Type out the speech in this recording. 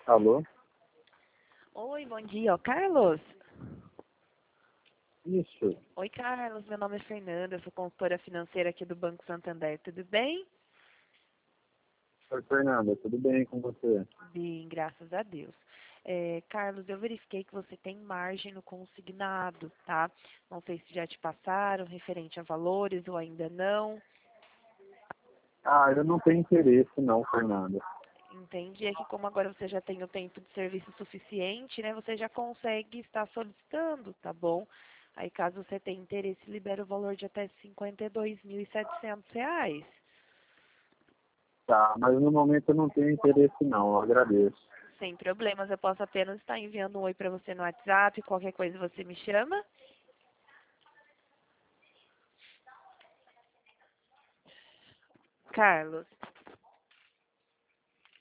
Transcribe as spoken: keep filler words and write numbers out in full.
Alô? Oi, bom dia, ó, Carlos. Isso. Oi, Carlos, meu nome é Fernanda, eu sou consultora financeira aqui do Banco Santander, tudo bem? Oi, Fernanda, tudo bem com você? Bem, graças a Deus. É, Carlos, eu verifiquei que você tem margem no consignado, tá? Não sei se já te passaram referente a valores ou ainda não. Ah, eu não tenho interesse não, Fernanda. Entendi, é que como agora você já tem o tempo de serviço suficiente, né, você já consegue estar solicitando, tá bom? Aí, caso você tenha interesse, libera o valor de até cinquenta e dois mil e setecentos reais. Tá, mas no momento eu não tenho interesse não, eu agradeço. Sem problemas, eu posso apenas estar enviando um oi para você no WhatsApp, qualquer coisa você me chama. Carlos,